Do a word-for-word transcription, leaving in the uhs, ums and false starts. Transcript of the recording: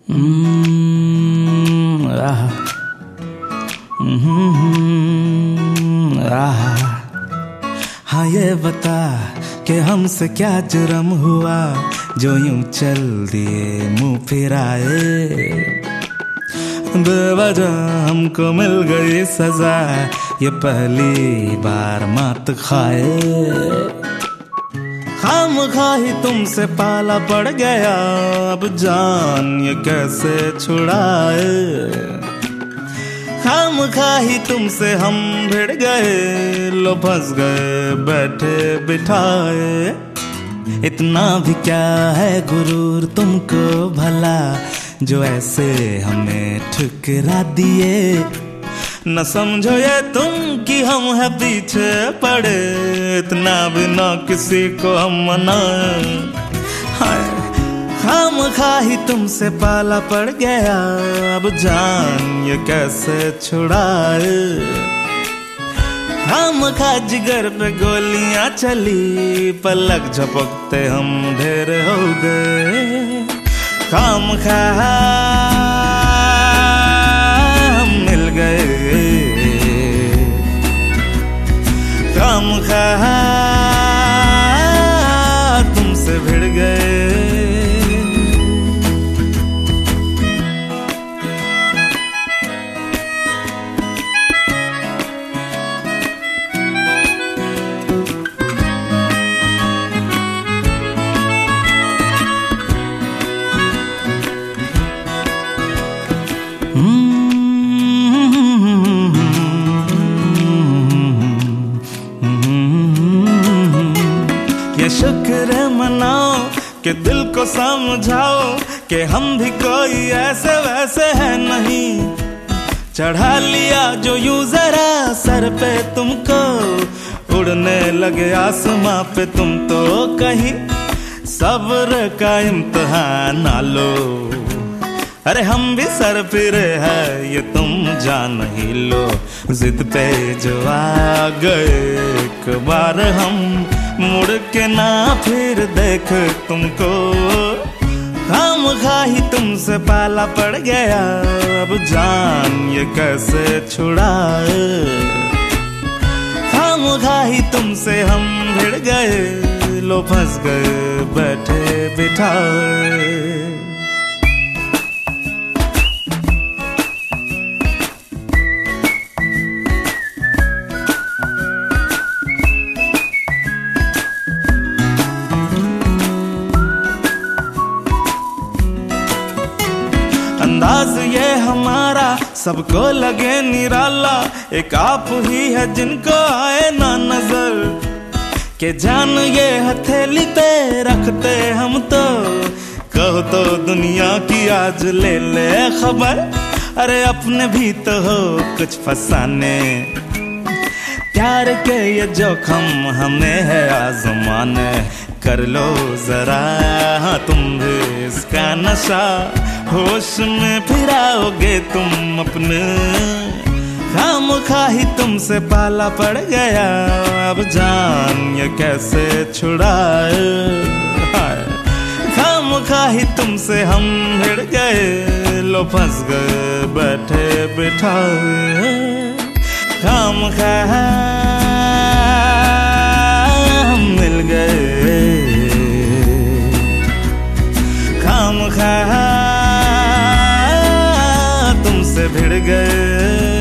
हम्म, आहा, हम्म, आहा। हाँ ये बता कि हमसे क्या जुर्म हुआ जो यूं चल दिए मुंह फिराए। बेवजह हमको मिल गई सजा, ये पहली बार मात खाए। खामखा ही तुमसे पाला पड़ गया, अब जान ये कैसे छुड़ाए। खामखा ही तुमसे हम भिड़ गए, लो फंस गए बैठे बिठाए। इतना भी क्या है गुरूर तुमको भला, जो ऐसे हमें ठुकरा दिए। न समझो ये तुम कि हम है पीछे पड़े, इतना भी ना किसी को हम मनाए। हाय खामखा ही तुमसे पाला पड़ गया, अब जान ये कैसे छुड़ाए। खामखा जिगर पे गोलियां चली, पलक झपकते हम ढेर हो गए। खामखा हम मिल गए, खामखा तुमसे भिड़ गए। ये शुक्र मनाओ कि दिल को समझाओ कि हम भी कोई ऐसे वैसे है नहीं। चढ़ा लिया जो यूं जरा सर पे तुमको, उड़ने लगे आसमां पे तुम तो कहीं। सब्र का इम्तिहान ना लो, अरे हम भी सर फिरे हैं ये तुम जान ही लो। जिद पे जो आ गए एक बार हम, मुड़ के ना फिर देख तुमको। खामखा ही तुमसे पाला पड़ गया, अब जान ये कैसे छुड़ाए। खामखा ही तुमसे हम भिड़ गए, लो फंस गए बैठे बिठाए। अंदाज ये हमारा सबको लगे निराला, एक आप ही है जिनको आए ना नजर। के जान ये हथेली पे रखते हम तो, कहो तो दुनिया की आज ले ले खबर। अरे अपने भी तो हो कुछ फसाने, प्यार के ये जोखम हमें है आजमाने। कर लो जरा तुम भी इसका नशा, होश में फिराओगे तुम अपने। खामखा ही तुमसे पाला पड़ गया, अब जान ये कैसे छुड़ाए। खामखा ही तुमसे हम भिड़ गए, लो फंस गए बैठे बिठाए। खामखा हम मिल गए, खामखा तुमसे भिड़ गए।